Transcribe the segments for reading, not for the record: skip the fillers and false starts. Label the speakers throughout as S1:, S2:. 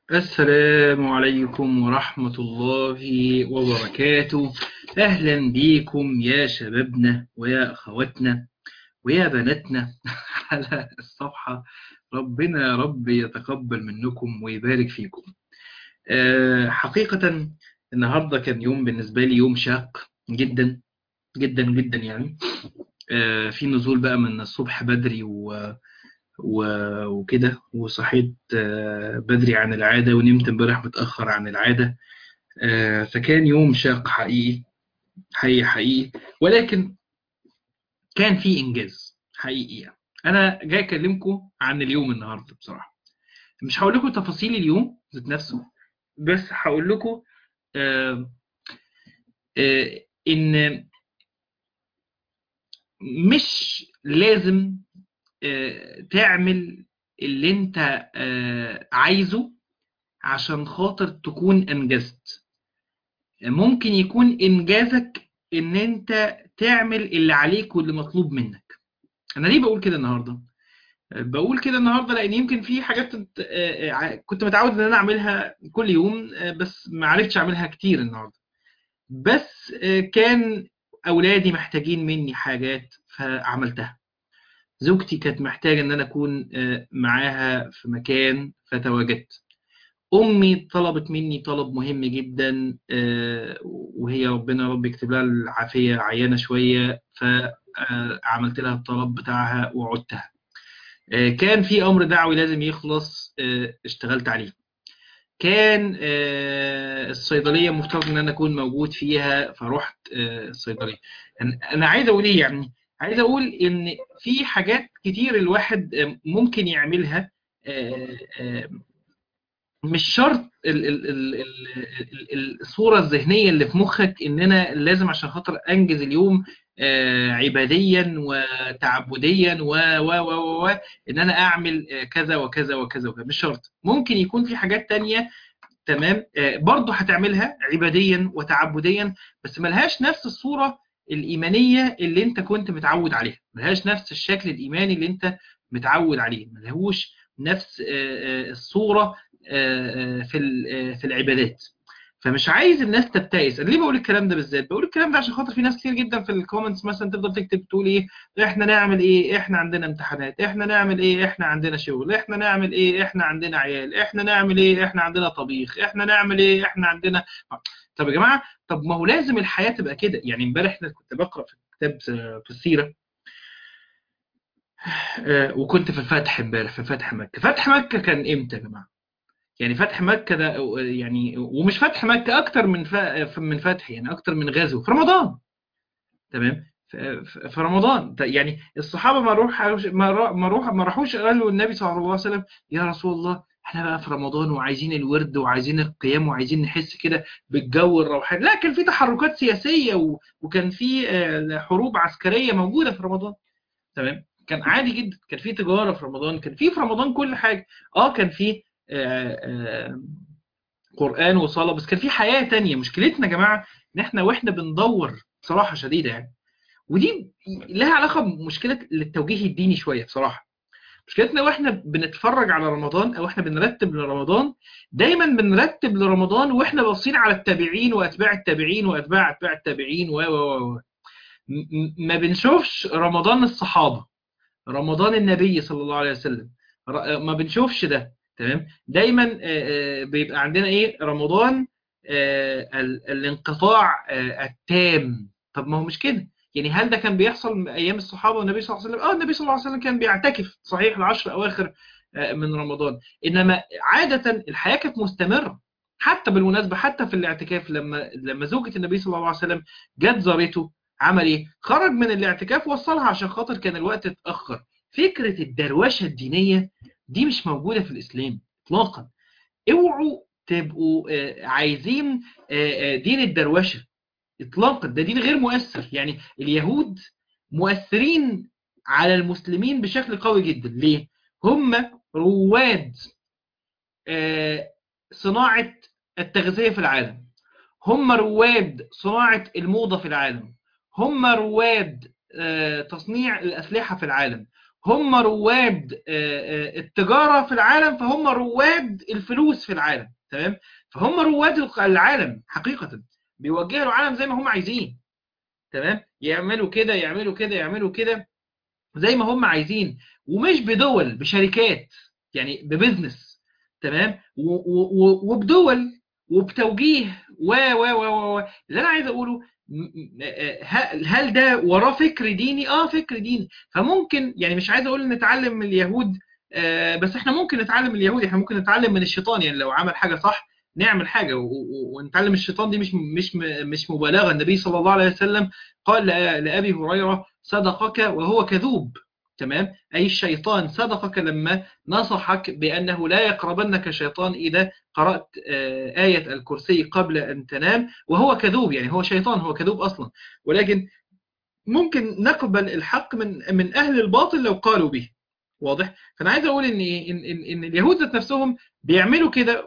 S1: السلام عليكم ورحمة الله وبركاته. أهلا بيكم يا شبابنا ويا أخواتنا ويا بناتنا على الصفحة. ربنا يا رب يتقبل منكم ويبارك فيكم. حقيقة النهاردة كان يوم بالنسبة لي يوم شاق جدا جدا جدا يعني. في نزول بقى من الصبح بدري وكده، وصحيت بدري عن العادة، ونمت امبارح متأخر عن العادة. فكان يوم شاق حقيقي حقيقي حقيقي، ولكن كان فيه إنجاز حقيقي يعني. أنا جاي أكلمكم عن اليوم النهاردة بصراحة. مش هقول لكم تفاصيل اليوم ذات نفسه، بس هقول لكم آه، إن مش لازم تعمل اللي أنت عايزه عشان خاطر تكون أنجزت. ممكن يكون إنجازك إن أنت تعمل اللي عليك واللي مطلوب منك. أنا ليه بقول كده النهاردة؟ بقول كده النهاردة لأن يمكن في حاجات كنت متعود إن أنا أعملها كل يوم، بس ما عرفتش أعملها كتير النهاردة. بس كان أولادي محتاجين مني حاجات فعملتها. زوجتي كانت محتاجة إن أنا أكون معاها في مكان فتواجدت. أمي طلبت مني طلب مهم جدا، وهي ربنا رب يكتب لها العافية، عيانة شوية، فعملت لها الطلب بتاعها وعدتها. كان في أمر دعوي لازم يخلص، اشتغلت عليه. كان الصيدلية مفترض إن أنا أكون موجود فيها فرحت الصيدلية. أنا عايز أقول إيه يعني؟ عايز أقول إن في حاجات كتير الواحد ممكن يعملها. آه، آه، مش شرط الصورة الذهنية اللي في مخك ان انا لازم عشان خاطر انجز اليوم عباديا وتعبديا ان انا اعمل كذا وكذا وكذا وكذا. مش شرط، ممكن يكون في حاجات تانية تمام برضو هتعملها عباديا وتعبديا، بس ملهاش نفس الصورة الإيمانية اللي انت كنت متعود عليها، ملهاش نفس الشكل الإيماني اللي انت متعود عليه، ملهوش نفس الصورة في العبادات. فمش عايز الناس تبتئس. أنا ليه بقول الكلام ده بالذات؟ بقول الكلام ده عشان خاطر في ناس كتير جدا في الكومنتس مثلا تفضل تكتب تقول ايه: احنا نعمل ايه، احنا عندنا امتحانات، احنا نعمل ايه، احنا عندنا شغل، احنا نعمل ايه، احنا عندنا عيال، احنا نعمل ايه، احنا عندنا طبيخ، احنا نعمل ايه، احنا عندنا. طب يا جماعه، طب ما هو لازم الحياه تبقى كده يعني. امبارح انا كنت بقرا في كتاب في السيره، وكنت في الفتح امبارح، في فتح مكه. فتح مكه كان امتى يا جماعه؟ يعني فتح مكة ده يعني، ومش فتح مكة، أكتر من فتح يعني، أكتر من غزو في رمضان. تمام. في رمضان يعني الصحابة ما راحوش قالوا النبي صلى الله عليه وسلم: يا رسول الله احنا بقى في رمضان وعايزين الورد وعايزين القيام وعايزين نحس كده بالجو الروحاني. لا، كان في تحركات سياسية وكان في حروب عسكرية موجودة في رمضان. تمام. كان عادي جدا، كان في تجارة في رمضان، كان في رمضان كل حاجة. اه كان في قرآن وصلاة، بس كان في حياة تانية. مشكلتنا يا جماعة ان احنا واحنا بندور بصراحة شديدة يعني، ودي لها علاقة بمشكلة التوجيه الديني شوية بصراحة. مشكلتنا واحنا بنتفرج على رمضان او احنا بنرتب لرمضان، دايما بنرتب لرمضان واحنا باصين على التابعين واتباع التابعين واتباع اتباع التابعين ما بنشوفش رمضان الصحابة، رمضان النبي صلى الله عليه وسلم. ما بنشوفش ده. تمام. دايما بيبقى عندنا ايه؟ رمضان الانقطاع التام. طب ما هو مش كده يعني. هل ده كان بيحصل ايام الصحابه والنبي صلى الله عليه وسلم؟ النبي صلى الله عليه وسلم كان بيعتكف صحيح العشر اواخر من رمضان، انما عاده الحياه كانت مستمره. حتى بالمناسبه، حتى في الاعتكاف، لما زوجة النبي صلى الله عليه وسلم جت زارته، عمل ايه؟ خرج من الاعتكاف وصلها عشان خاطر كان الوقت اتاخر. فكرة الدروشة الدينية دي مش موجودة في الإسلام إطلاقا. اوعوا تبقوا عايزين دين الدروشة إطلاقا. ده دين غير مؤثر يعني. اليهود مؤثرين على المسلمين بشكل قوي جدا. ليه؟ هم رواد آه، صناعة التغذية في العالم، هم رواد صناعة الموضة في العالم، هم رواد تصنيع الأسلحة في العالم، هم رواد التجارة في العالم، فهم رواد الفلوس في العالم. تمام. فهم رواد العالم حقيقة، بيوجهوا العالم زي ما هم عايزين. تمام. يعملوا كده يعملوا كده يعملوا كده زي ما هم عايزين، ومش بدول، بشركات، يعني ببزنس. تمام. وبدول، وبتوجيه اللي انا عايز اقوله هل ده وراه فكر ديني؟ فكر ديني. فممكن يعني مش عايز اقول نتعلم من اليهود، بس احنا ممكن نتعلم من اليهود، احنا ممكن نتعلم من الشيطان. يعني لو عمل حاجة صح نعمل حاجة ونتعلم الشيطان. دي مش مبالغة. النبي صلى الله عليه وسلم قال لأبي هريرة: صدقك وهو كذوب. تمام. أي الشيطان صدقك لما نصحك بأنه لا يقربنك شيطان إذا قرأت آية الكرسي قبل أن تنام، وهو كذوب. يعني هو شيطان، هو كذوب أصلا. ولكن ممكن نقبل الحق من أهل الباطل لو قالوا به. واضح. فانا عايز اقول ان ان اليهود ذات نفسهم بيعملوا كده،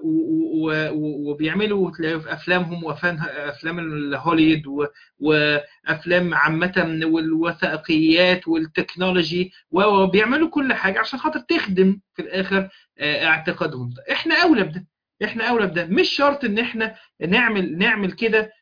S1: وبيعملوا تلاقيه في افلامهم، وافلام الهوليود وافلام عامه والوثائقيات والتكنولوجي، وبيعملوا كل حاجه عشان خاطر تخدم في الاخر اعتقادهم. احنا اولى بده، احنا اولى بده. مش شرط ان احنا نعمل كده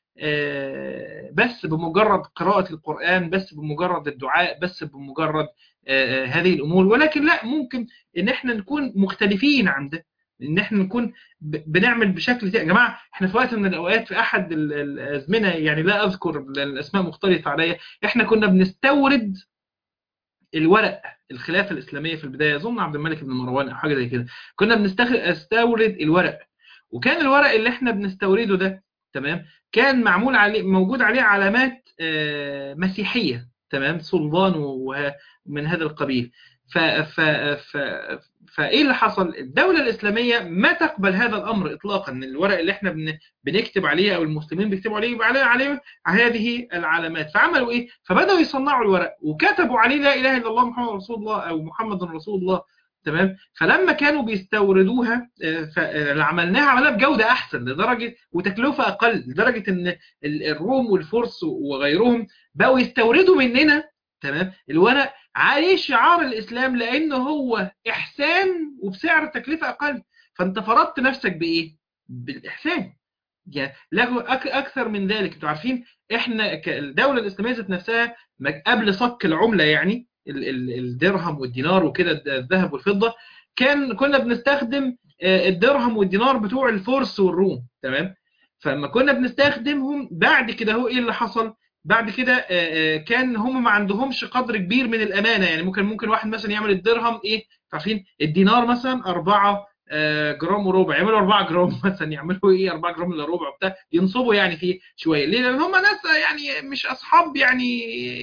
S1: بس بمجرد قراءة القرآن، بس بمجرد الدعاء، بس بمجرد هذه الأمور. ولكن لا، ممكن إن احنا نكون مختلفين عن ده، إن احنا نكون بنعمل بشكل يا جماعة. احنا في وقت من الأوقات، في أحد الأزمنة، يعني لا أذكر لأن الأسماء مختلطة عليا، احنا كنا بنستورد الورق. الخلافة الإسلامية في البداية، أظن عبد الملك بن مروان أو حاجة زي كده، كنا بنستورد الورق. وكان الورق اللي احنا بنستورده ده، تمام، كان معمول عليه، موجود عليه علامات مسيحية، تمام، صلبان ومن هذا القبيل. ف ف ف فايه اللي حصل؟ الدولة الإسلامية ما تقبل هذا الأمر إطلاقا، ان الورق اللي احنا بنكتب عليه او المسلمين بيكتبوا عليه يبقى عليه هذه العلامات. فعملوا ايه؟ فبدأوا يصنعوا الورق وكتبوا عليه لا إله إلا الله محمد رسول الله او محمد رسول الله. تمام. فلما كانوا بيستوردوها عملناها بجودة أحسن لدرجة وتكلفة أقل، لدرجة إن الروم والفرس وغيرهم بقوا يستوردوا مننا، تمام، الورق عليه شعار الإسلام، لأنه هو إحسان وبسعر تكلفة أقل. فأنت فرضت نفسك بإيه؟ بالإحسان. يعني لا أكثر من ذلك. أنتوا عارفين إحنا كالدولة الإسلامية ذات نفسها قبل صك العملة، يعني الدرهم والدينار وكده، الذهب والفضة، كنا بنستخدم الدرهم والدينار بتوع الفرس والروم. تمام. فلما كنا بنستخدمهم بعد كده، هو ايه اللي حصل بعد كده؟ كان هم ما عندهمش قدر كبير من الامانه. يعني ممكن واحد مثلا يعمل الدرهم ايه، عارفين الدينار مثلا 4 جرام وربع، يعملوا 4 جرام مثلا، يعملوا ايه 4 جرام الا ربع بتاع، ينصبوا يعني فيه شويه. ليه؟ لان هم ناس يعني مش اصحاب يعني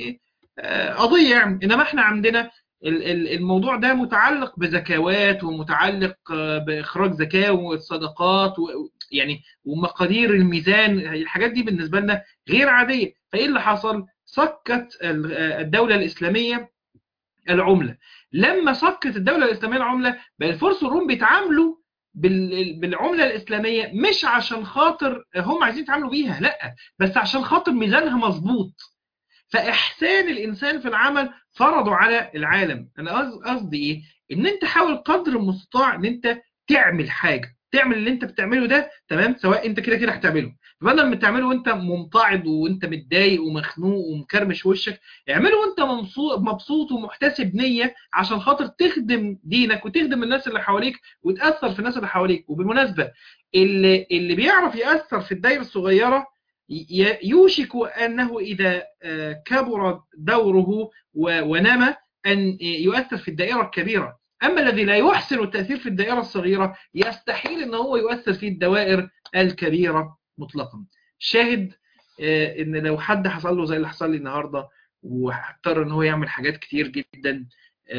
S1: قضيه يعني. انما احنا عندنا الموضوع ده متعلق بزكوات، ومتعلق باخراج زكاه والصدقات، يعني ومقادير الميزان. الحاجات دي بالنسبه لنا غير عاديه. فايه اللي حصل؟ سكت الدوله الاسلاميه العمله. لما سكت الدوله الاسلاميه العمله، بقى الفرس والروم بيتعاملوا بالعمله الاسلاميه، مش عشان خاطر هم عايزين يتعاملوا بيها، لا، بس عشان خاطر ميزانها مظبوط. فإحسان الإنسان في العمل فرضوا على العالم. أنا قصدي إيه؟ إن أنت حاول قدر المستطاع إن أنت تعمل حاجة، تعمل اللي أنت بتعمله ده، تمام، سواء أنت كده كده هتعمله، بدل ما تعمله وأنت ممتعض وأنت متضايق ومخنوق ومكرمش وشك، اعمله وأنت مبسوط ومحتسب نية عشان خاطر تخدم دينك وتخدم الناس اللي حواليك وتأثر في الناس اللي حواليك. وبالمناسبة، اللي بيعرف يأثر في الدايرة الصغيرة يوشك أنه إذا كبر دوره ونمى أن يؤثر في الدائرة الكبيرة. أما الذي لا يحسن التأثير في الدائرة الصغيرة يستحيل أنه هو يؤثر في الدوائر الكبيرة مطلقا. شاهد أن لو حد حصل له زي اللي حصل لي النهاردة، واضطر أنه هو يعمل حاجات كتير جدا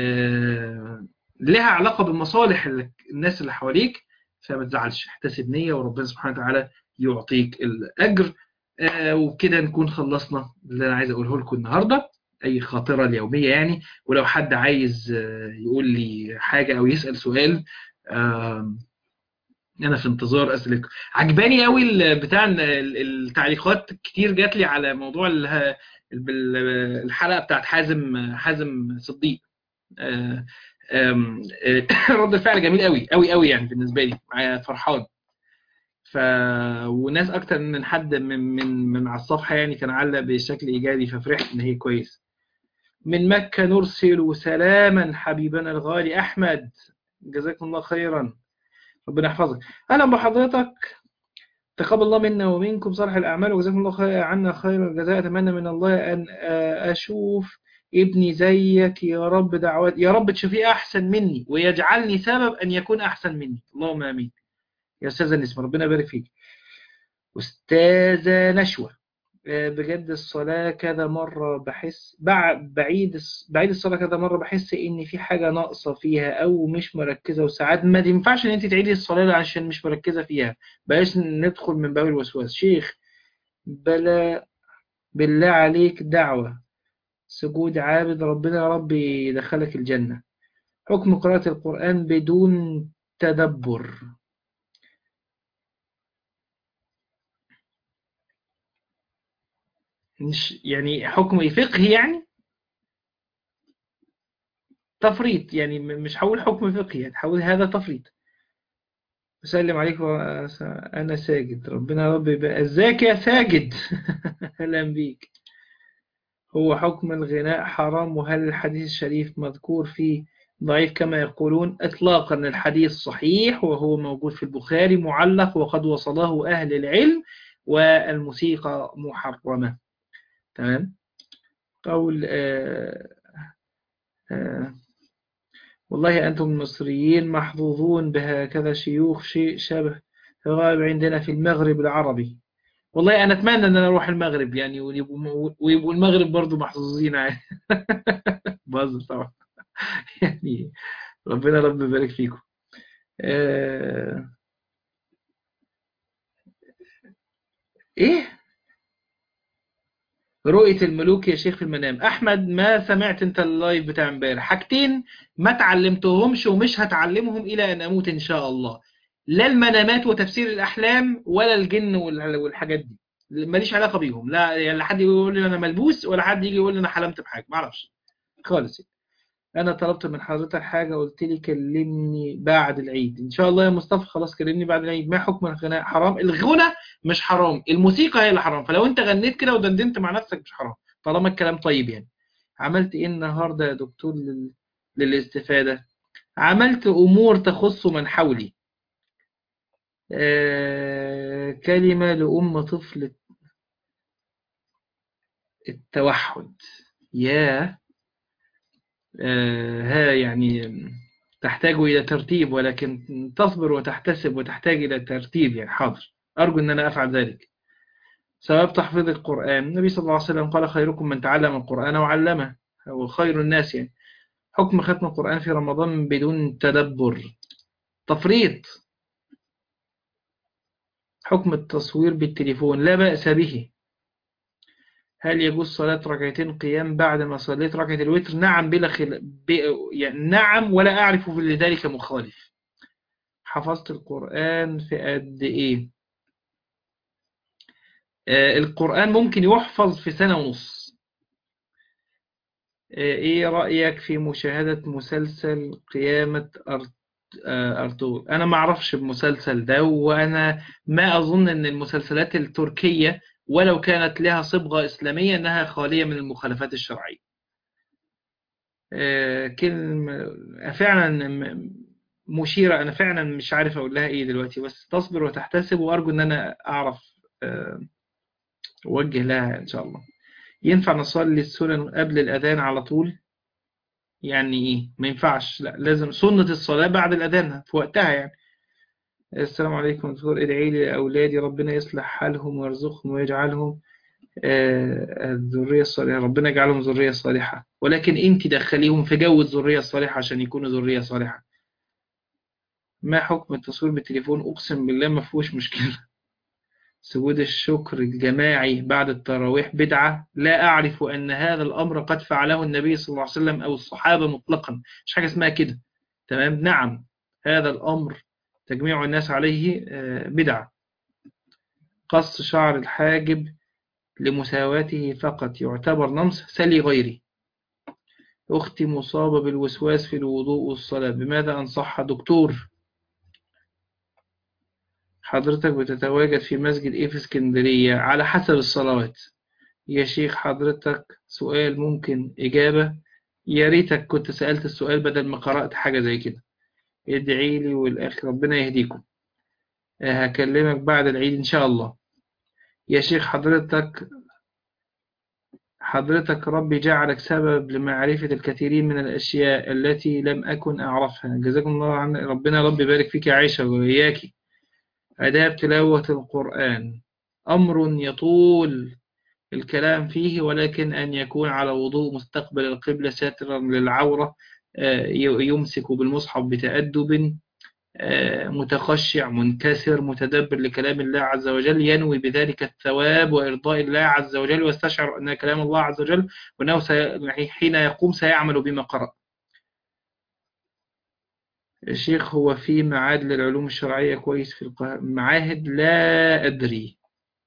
S1: لها علاقة بمصالح الناس اللي حواليك، فما تزعلش، احتسب نية وربنا سبحانه وتعالى يعطيك الأجر. وبكده نكون خلصنا اللي أنا عايز أقوله لكم النهاردة، أي خاطرة اليومية يعني. ولو حد عايز يقول لي حاجة أو يسأل سؤال، أنا في انتظار أسئلتكم. عجباني قوي بتاع التعليقات كتير جات لي على موضوع الحلقة بتاعت حازم صديق. رد الفعل جميل قوي قوي قوي يعني بالنسبه لي، معايا فرحان. ف وناس اكتر من حد من على الصفحه يعني كان علق بشكل ايجابي، ففرحت ان هي كويس. من مكه نرسل سلاما حبيبنا الغالي احمد، جزاكم الله خيرا، ربنا يحفظك. اهلا بحضرتك، تقبل الله منا ومنكم صالح الأعمال وجزاكم الله خير عنا خير الجزاء. أتمنى من الله أن أشوف ابني زيك يا رب، دعوات يا رب تشوفيه أحسن مني ويجعلني سبب أن يكون أحسن مني، اللهم آمين. يا أستاذة نسمة ربنا يبارك فيك. أستاذة نشوى، بجد الصلاة كذا مرة بحس بعيد الصلاة كذا مرة بحس إن في حاجة ناقصة فيها أو مش مركزة، وساعات ما ينفعش إن أنت تعيدي الصلاة عشان مش مركزة فيها. بلاش ندخل من باب الوسواس. شيخ بلا بالله عليك دعوة سجود عابد، ربنا يا رب يدخلك الجنة. حكم قراءة القرآن بدون تدبر، مش يعني حكم فقهي يعني تفريط يعني، مش هقول حكم فقهي يعني، هقول هذا تفريط. أسلم عليك وأنا ساجد، ربنا يا رب يبقى ازيك يا ساجد. أهلا بيك. هو حكم الغناء حرام؟ وهل الحديث الشريف مذكور فيه ضعيف كما يقولون؟ إطلاقا، الحديث صحيح وهو موجود في البخاري معلق وقد وصله أهل العلم، والموسيقى محرمة. تمام. قول آه والله أنتم المصريين محظوظون بهكذا شيوخ، شيء شبه غائب عندنا في المغرب العربي. والله أنا أتمنى أن أنا أروح المغرب يعني، ويبقوا المغرب برضو محظوظين عادي. باظ طبعا. يعني ربنا رب يبارك فيكم. آه... إيه رؤية الملوك يا شيخ في المنام؟ أحمد ما سمعت أنت اللايف بتاع امبارح؟ حاجتين ما تعلمتهمش ومش هتعلمهم إلى أن أموت إن شاء الله: لا المنامات وتفسير الأحلام، ولا الجن والحاجات دي، ماليش علاقة بيهم. لا يعني، لا حد يقول لي أنا ملبوس، ولا حد يجي يقول لي أنا حلمت بحاجة، ما أعرفش خالص. انا طلبت من حضرتك حاجه، قلت لي كلمني بعد العيد ان شاء الله يا مصطفى. خلاص كلمني بعد العيد. ما حكم الغناء؟ حرام. الغنى مش حرام، الموسيقى هي اللي حرام. فلو انت غنيت كده ودندنت مع نفسك مش حرام، طالما الكلام طيب يعني. عملت ايه النهارده يا دكتور للاستفاده؟ عملت امور تخص من حولي. كلمه لام طفل التوحد. يا ها يعني تحتاج إلى ترتيب، ولكن تصبر وتحتسب وتحتاج إلى ترتيب يعني. حاضر، أرجو أن أنا أفعل ذلك. سبب تحفيظ القرآن: النبي صلى الله عليه وسلم قال خيركم من تعلم القرآن وعلمه، أو خير الناس يعني. حكم ختم القرآن في رمضان بدون تدبر؟ تفريط. حكم التصوير بالتليفون؟ لا بأس به. هل يجوز صلاة ركعتين قيام بعد ما صليت ركعة الوتر؟ نعم بلا يعني نعم، ولا أعرف في ذلك مخالف. حفظت القرآن في قد إيه؟ القرآن ممكن يحفظ في سنة ونص. إيه رأيك في مشاهدة مسلسل قيامة أرطغرل؟ أنا ما أعرفش المسلسل ده، وأنا ما أظن أن المسلسلات التركية ولو كانت لها صبغة إسلامية أنها خالية من المخالفات الشرعية. كلمة فعلا مشيرة، أنا فعلا مش عارف أقول لها إيه دلوقتي، بس تصبر وتحتسب، وأرجو أن أنا أعرف أوجه لها إن شاء الله. ينفع نصلي السنن قبل الأذان على طول؟ يعني إيه ما ينفعش؟ لا، لازم سنة الصلاة بعد الأذان في وقتها يعني. السلام عليكم دكتور، ادعي لي لأولادي ربنا يصلح حالهم ويرزقهم ويجعلهم الذرية الصالحة. ربنا يجعلهم ذرية صالحة، ولكن أنت دخليهم في جو الذرية الصالحة عشان يكونوا ذرية صالحة. ما حكم التصوير بالتليفون؟ أقسم بالله ما فيهوش مشكلة. سجود الشكر الجماعي بعد التراويح بدعة؟ لا أعرف أن هذا الأمر قد فعله النبي صلى الله عليه وسلم أو الصحابة مطلقا، مش حاجة اسمها كده. تمام. نعم، هذا الأمر تجميع الناس عليه بدعة. قص شعر الحاجب لمساواته فقط يعتبر نمص؟ سلي غيري. أختي مصابة بالوسواس في الوضوء والصلاة، بماذا أنصحها دكتور؟ حضرتك بتتواجد في مسجد إيه في اسكندرية؟ على حسب الصلوات يا شيخ. حضرتك سؤال ممكن إجابة؟ يا ريتك كنت سألت السؤال بدل ما قرأت حاجة زي كده. ادعي لي والآخر ربنا يهديكم. هكلمك بعد العيد إن شاء الله. يا شيخ حضرتك ربي جعلك سبب لمعرفة الكثيرين من الأشياء التي لم أكن أعرفها. جزاكم الله عن ربنا ربي يبارك فيك يا عائشة وإياكي. آداب تلاوة القرآن أمر يطول الكلام فيه، ولكن أن يكون على وضوء مستقبل القبلة ساترا للعورة، يمسك بالمصحف بتأدب، متخشع منكسر متدبر لكلام الله عز وجل، ينوي بذلك الثواب وإرضاء الله عز وجل، ويستشعر أن كلام الله عز وجل، وأنه حين يقوم سيعمل بما قرأ. الشيخ هو في معاد للعلوم الشرعية كويس في المعاهد؟ لا أدري،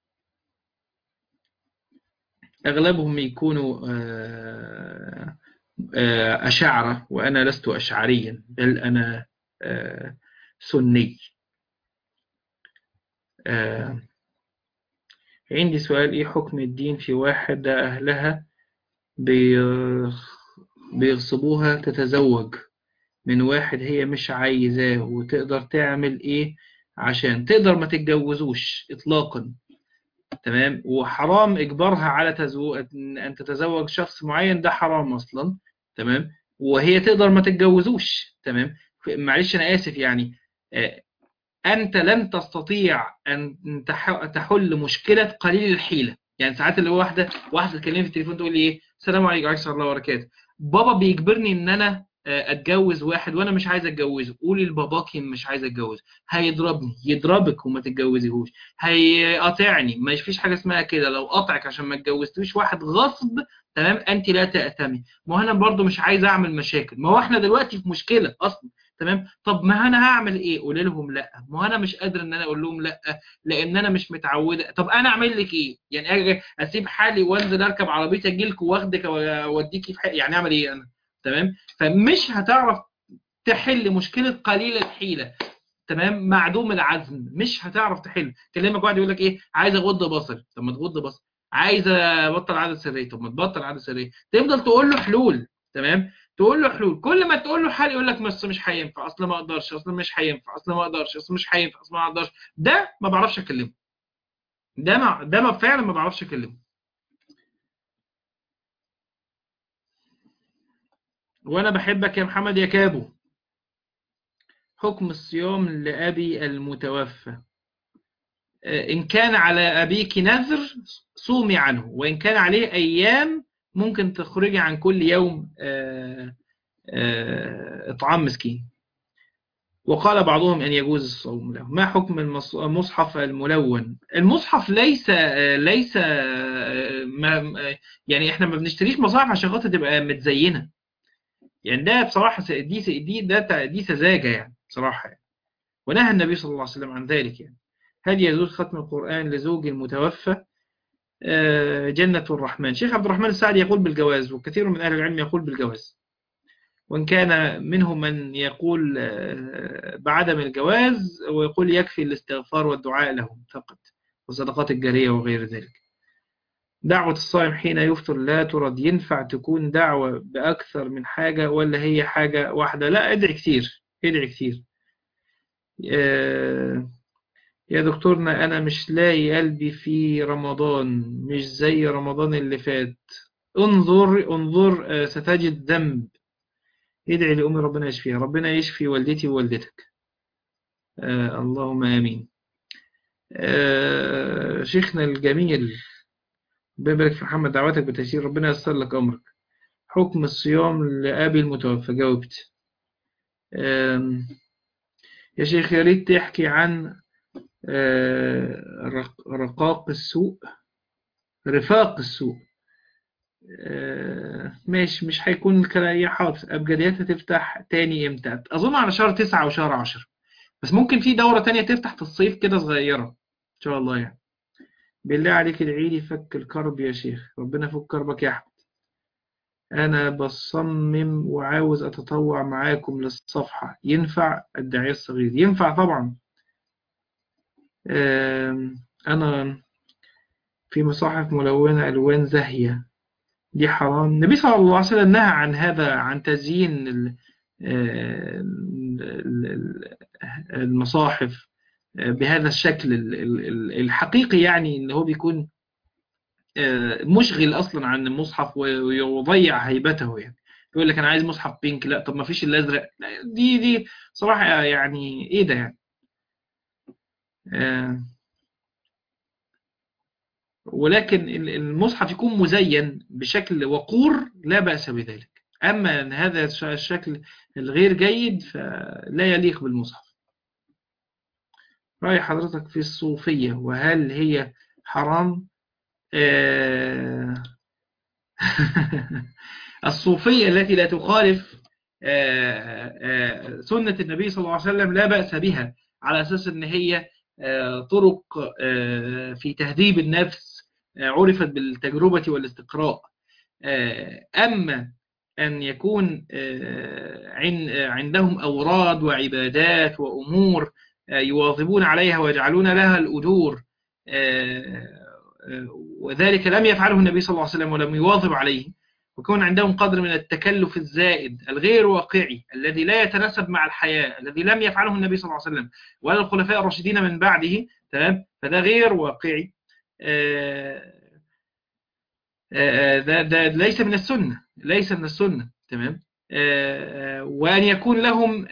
S1: أغلبهم يكونوا أشاعرة، وأنا لست أشعريا، بل أنا سني. آه، عندي سؤال، إيه حكم الدين في واحدة أهلها بيغصبوها تتزوج من واحد هي مش عايزاه، وتقدر تعمل إيه عشان تقدر ما تتجوزوش إطلاقا؟ تمام. وحرام إجبارها على أن تتزوج شخص معين، ده حرام أصلا. تمام. وهي تقدر ما تتجوزوش. تمام. معلش أنا آسف يعني، أنت لن تستطيع أن تحل مشكلة قليل الحيلة. يعني ساعات اللي هو واحدة تكلمني في التليفون تقول لي إيه، السلام عليكم ورحمة الله وبركاته، بابا بيجبرني إن أنا أتجوز واحد وأنا مش عايز أتجوزه. قولي لباباكي مش عايز أتجوز، هيضربني، يضربك وما تتجوزيهوش، هيقاطعني. ما فيش حاجة اسمها كده. لو قطعك عشان ما اتجوزتوش واحد غصب، تمام، أنت لا تأتمي. ما هو أنا برضو مش عايز أعمل مشاكل، ما هو إحنا دلوقتي في مشكلة أصلا. تمام. طب ما انا هعمل ايه؟ قول لهم لا. ما انا مش قادر ان انا اقول لهم لا، لان انا مش متعوده. طب انا اعمل لك ايه يعني؟ اجي اسيب حالي وانزل اركب عربيتي اجي لك واخدك واوديكي في حالي؟ يعني اعمل ايه انا؟ تمام. فمش هتعرف تحل مشكله قليل الحيله، تمام، معدوم العزم، مش هتعرف تحل. كلمك واحد يقول لك ايه، عايز اغض بصري، طب ما تغض بصري. عايز ابطل عاده سريه، طب ما تبطل عاده سريه. تفضل تقول له حلول. تمام. تقول له حلول، كل ما تقول له حل يقول لك بس مش هينفع، اصل ما اقدرش، اصل مش هينفع، اصل ما اقدرش، اصل مش هينفع، اصل ما اقدرش. ده ما بعرفش اكلمه. ده ما فعلا ما بعرفش اكلمه. وانا بحبك يا محمد يا كابو. حكم الصيام لأبي المتوفى؟ إن كان على أبيك نذر صومي عنه، وإن كان عليه أيام ممكن تخرجي عن كل يوم إطعام مسكين. وقال بعضهم أن يجوز الصوم له. ما حكم المصحف الملون؟ المصحف ليس يعني إحنا ما بنشتريش مصاحف عشان خاطر تبقى متزينة. يعني ده بصراحة دي سذاجة يعني بصراحة يعني. ونهى النبي صلى الله عليه وسلم عن ذلك يعني. هل يجوز ختم القرآن لزوج المتوفى؟ جنة الرحمن. شيخ عبد الرحمن السعدي يقول بالجواز، وكثير من أهل العلم يقول بالجواز، وإن كان منهم من يقول بعدم الجواز، ويقول يكفي الاستغفار والدعاء لهم فقط، والصدقات الجارية وغير ذلك. دعوة الصائم حين يفطر لا ترد، ينفع تكون دعوة بأكثر من حاجة ولا هي حاجة واحدة؟ لا، ادعي كتير، ادعي كتير. آه، يا دكتورنا أنا مش لاقي قلبي في رمضان، مش زي رمضان اللي فات. انظر انظر، ستجد ذنب. ادعي لأمي ربنا يشفيها، ربنا يشفي والدتي ووالدتك. اللهم آمين. شيخنا الجميل، ببارك في محمد، دعواتك بتيسير، ربنا ييسر لك أمرك. حكم الصيام لأبي المتوفى؟ جاوبت. آم، يا شيخ يا ريت تحكي عن رقاق السوء، رفاق السوء. مش هيكون كريحات. أبجديات هتفتح تاني إمتى؟ أظن على شهر 9 أو شهر 10، بس ممكن في دورة تانية تفتح في الصيف كده صغيرة إن شاء الله يعني. بالله عليك ادعي لي فك الكرب يا شيخ، ربنا يفك كربك يا أحمد. أنا بصمم وعاوز أتطوع معاكم للصفحة، ينفع؟ الداعية الصغير ينفع طبعا. أنا في مصاحف ملونة ألوان زاهية، دي حرام؟ النبي صلى الله عليه وسلم نهى عن هذا، عن تزيين المصاحف بهذا الشكل الحقيقي، يعني اللي هو بيكون مشغل أصلا عن المصحف ويضيع هيبته يعني. يقول لك أنا عايز مصحف بينك، لا طب ما فيش الأزرق، لا، دي صراحة يعني إيه ده يعني. آه، ولكن المصحف يكون مزين بشكل وقور لا بأس بذلك، أما أن هذا الشكل الغير جيد فلا يليق بالمصحف. رأي حضرتك في الصوفية، وهل هي حرام؟ آه، الصوفية التي لا تخالف سنة النبي صلى الله عليه وسلم لا بأس بها، على أساس أن هي طرق في تهذيب النفس، عرفت بالتجربة والاستقراء. أما أن يكون عندهم أوراد وعبادات وأمور يواظبون عليها ويجعلون لها الأجور، وذلك لم يفعله النبي صلى الله عليه وسلم ولم يواظب عليه، ويكون عندهم قدر من التكلف الزائد الغير واقعي الذي لا يتناسب مع الحياة، الذي لم يفعله النبي صلى الله عليه وسلم ولا الخلفاء الراشدين من بعده، تمام، فده غير واقعي. آه، ده ليس من السنة، ليس من السنة، تمام. وأن يكون لهم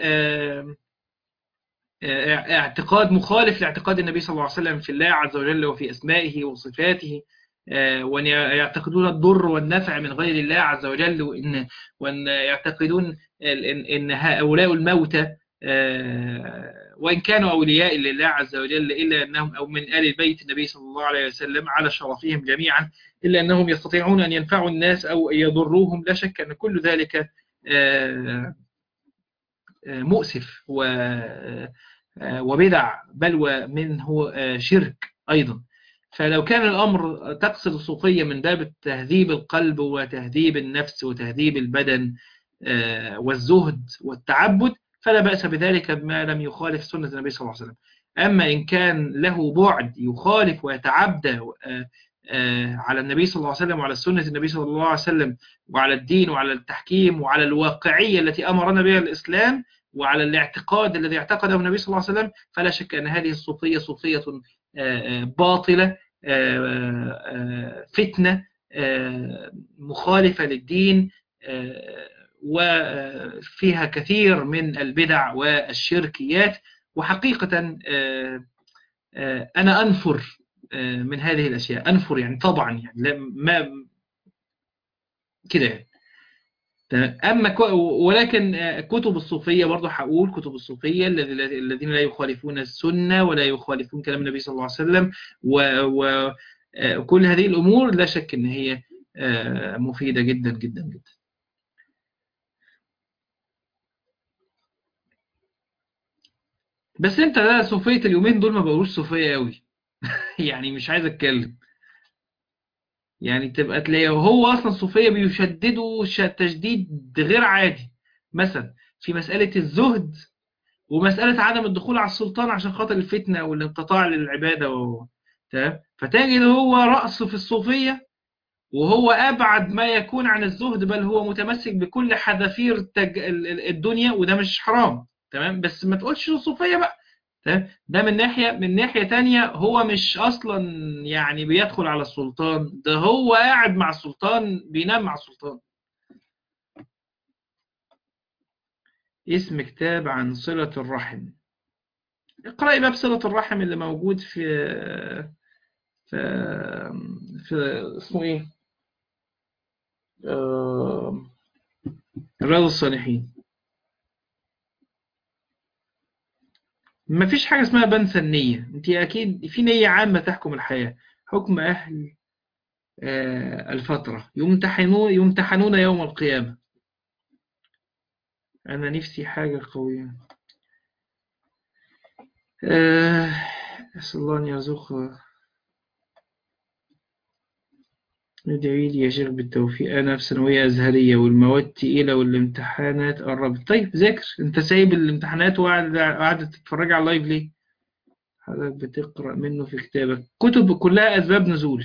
S1: اعتقاد مخالف لاعتقاد النبي صلى الله عليه وسلم في الله عز وجل وفي أسمائه وصفاته، وأن يعتقدون الضر والنفع من غير الله عز وجل، وأن يعتقدون إن هؤلاء الموتى وإن كانوا أولياء لله عز وجل، إلا أنهم أو من آل بيت النبي صلى الله عليه وسلم على شرفهم جميعا، إلا أنهم يستطيعون أن ينفعوا الناس أو يضروهم. لا شك أن كل ذلك مؤسف وبدع، بل ومنه شرك أيضا. فلو كان الأمر تقصد الصوفية من باب تهذيب القلب وتهذيب النفس وتهذيب البدن والزهد والتعبد، فلا بأس بذلك ما لم يخالف سنة النبي صلى الله عليه وسلم. أما إن كان له بعد يخالف ويتعدى على النبي صلى الله عليه وسلم وعلى سنة النبي صلى الله عليه وسلم وعلى الدين وعلى التحكيم وعلى الواقعية التي أمرنا بها الإسلام وعلى الاعتقاد الذي اعتقده النبي صلى الله عليه وسلم، فلا شك أن هذه الصوفية صوفية باطلة، فتنة، مخالفة للدين، وفيها كثير من البدع والشركيات. وحقيقة أنا أنفر من هذه الأشياء، أنفر يعني طبعا، يعني ما كده يعني. ولكن كتب الصوفية برضه هقول كتب الصوفية الذين لا يخالفون السنة ولا يخالفون كلام النبي صلى الله عليه وسلم، وكل هذه الأمور لا شك أن هي مفيدة جدا جدا جدا. بس انت ده صوفية اليومين دول ما بقولوش صوفية قوي يعني مش عايز اتكلم، يعني تبقى تلاقيه هو اصلا صوفية بيشددوا تشديد غير عادي، مثلا في مسألة الزهد ومسألة عدم الدخول على السلطان عشان خاطر الفتنة والانقطاع للعبادة تمام. فتجد هو رأسه في الصوفية وهو أبعد ما يكون عن الزهد، بل هو متمسك بكل حذافير الدنيا، وده مش حرام، تمام، بس ما تقولش الصوفية بقى، تمام. ده من ناحية، من ناحية تانية هو مش أصلا يعني بيدخل على السلطان، ده هو قاعد مع السلطان بينام مع السلطان. اسم كتاب عن صلة الرحم، اقرأي باب صلة الرحم اللي موجود في في اسمه ايه، آه، رياض الصالحين. ما فيش حاجة اسمها بنسى النية، انت اكيد في نية عامة تحكم الحياة. حكم اهل الفترة يمتحنون يوم القيامة. انا نفسي حاجة قوية، أسأل الله أن يرزق. ادعي لي يا شيخ بالتوفيق، أنا في ثانوية أزهرية والمواد تقيلة والامتحانات قربت. طيب ذاكر، أنت سايب الامتحانات وقاعد تتفرج على اللايف ليه؟ حضرتك بتقرأ منه في كتابك، كتب كلها أسباب نزول،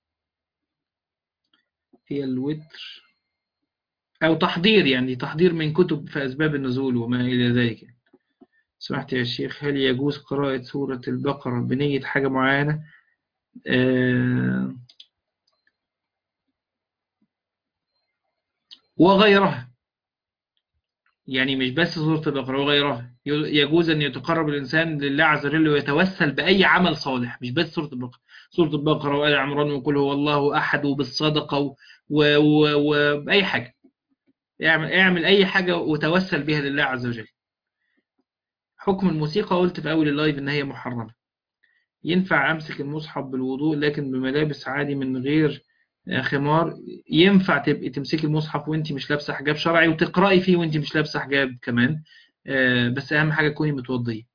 S1: هي الوتر أو تحضير، يعني تحضير من كتب في أسباب النزول وما إلى ذلك. سمحت يا شيخ، هل يجوز قراءة سورة البقرة بنية حاجة معينة؟ آه وغيرها، يعني مش بس سورة البقرة، وغيرها يجوز أن يتقرب الإنسان لله عز وجل ويتوسل بأي عمل صالح، مش بس سورة البقرة، سورة البقرة وآل عمران وقل هو الله أحد وبالصدقة وبأي حاجة، اعمل أي حاجة وتوسل بها لله عز وجل. حكم الموسيقى، قلت في أول اللايف إن هي محرمة. ينفع أمسك المصحف بالوضوء لكن بملابس عادي من غير خمار؟ ينفع تبقي تمسكي المصحف وانت مش لابسة حجاب شرعي وتقرأي فيه وانت مش لابسة حجاب كمان، بس أهم حاجة تكوني متوضية.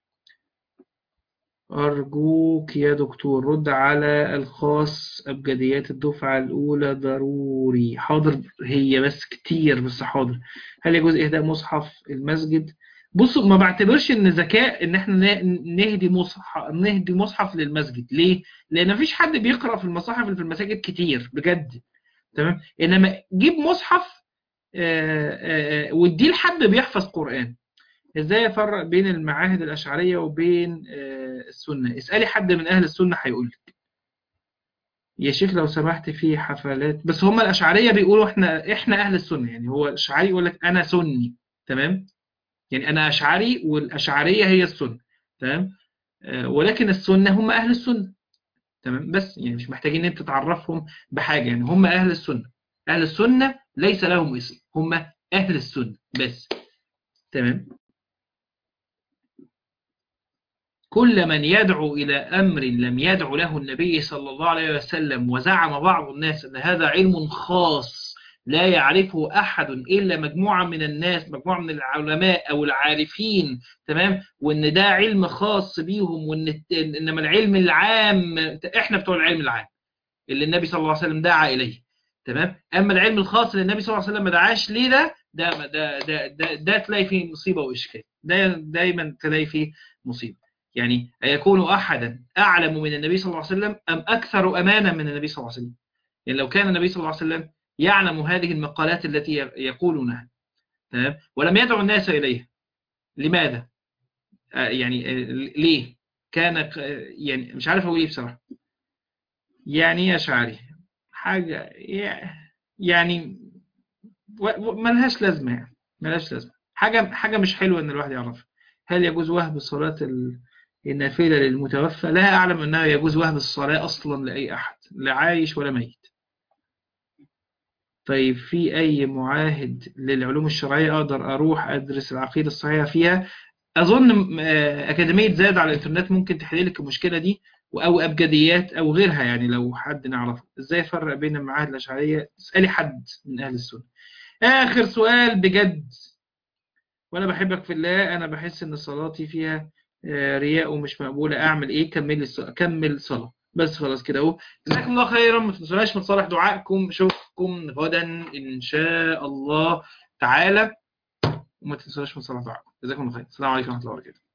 S1: أرجوك يا دكتور رد على الخاص أبجديات الدفعة الأولى ضروري. حاضر، هي بس كتير بس حاضر. هل يجوز إهداء مصحف المسجد؟ بصوا، ما بعتبرش إن ذكاء إن إحنا نهدي مصحف للمسجد. ليه؟ لأن مفيش حد بيقرأ في المصاحف اللي في المساجد كتير بجد. تمام؟ إنما جيب مصحف واديه لحد بيحفظ قرآن. ازاي افرق بين المعاهد الاشعريه وبين السنه؟ اسالي حد من اهل السنه هيقول لك. يا شيخ لو سمحت، في حفلات بس هم الاشعريه بيقولوا احنا اهل السنه، يعني هو الاشعري يقول لك انا سني. تمام، يعني انا اشعري والاشعريه هي السنه. تمام، ولكن السنه هم اهل السنه. تمام، بس يعني مش محتاجين ان انت تعرفهم بحاجه، يعني هم اهل السنه. اهل السنه ليس لهم اسم، هم اهل السنه بس. تمام. كل من يدعو إلى أمر لم يدعو له النبي صلى الله عليه وسلم، وزعم بعض الناس أن هذا علم خاص لا يعرفه أحد إلا مجموعة من الناس، مجموعة من العلماء أو العارفين. تمام، وأن ده علم خاص بيهم، إنما العلم العام إحنا بتوع العلم العام اللي النبي صلى الله عليه وسلم دعا إليه. تمام، أما العلم الخاص اللي النبي صلى الله عليه وسلم ما دعاش ليه، ده تلاقي فيه مصيبة وإشكال، دايما تلاقي فيه مصيبة. يعني أيكون أحدا أعلم من النبي صلى الله عليه وسلم أم أكثر أمانا من النبي صلى الله عليه وسلم؟ يعني لو كان النبي صلى الله عليه وسلم يعلم هذه المقالات التي يقولونها، تمام، ولم يدعو الناس إليها، لماذا؟ يعني ليه؟ كان يعني مش عارف أقول إيه بصراحة. يعني يا شعري حاجة يعني ملهاش لازمة، يعني ملهاش لازمة، حاجة مش حلوة إن الواحد يعرفها. هل يجوز وهب صلاة النافلة للمتوفى؟ لا أعلم أنه يجوز وهب الصلاة أصلا لأي أحد، لا عايش ولا ميت. طيب في أي معاهد للعلوم الشرعية أقدر أروح أدرس العقيدة الصحيحة فيها؟ أظن أكاديمية زاد على الإنترنت ممكن تحل لك المشكلة دي، أو أبجديات أو غيرها. يعني لو حد نعرفه إزاي أفرق بين المعاهد الأشعرية، اسألي حد من أهل السنة. آخر سؤال بجد، وأنا بحبك في الله، أنا بحس إن صلاتي فيها رياء ومش مقبولة، أعمل إيه؟ كمل صلاة بس، خلاص كده أهو. جزاكم الله خيرا، ما تنسوناش من صالح دعائكم. أشوفكم غدا إن شاء الله تعالى، وما تنسوناش من صالح دعائكم. جزاكم الله خير، السلام عليكم ورحمة الله وبركاته.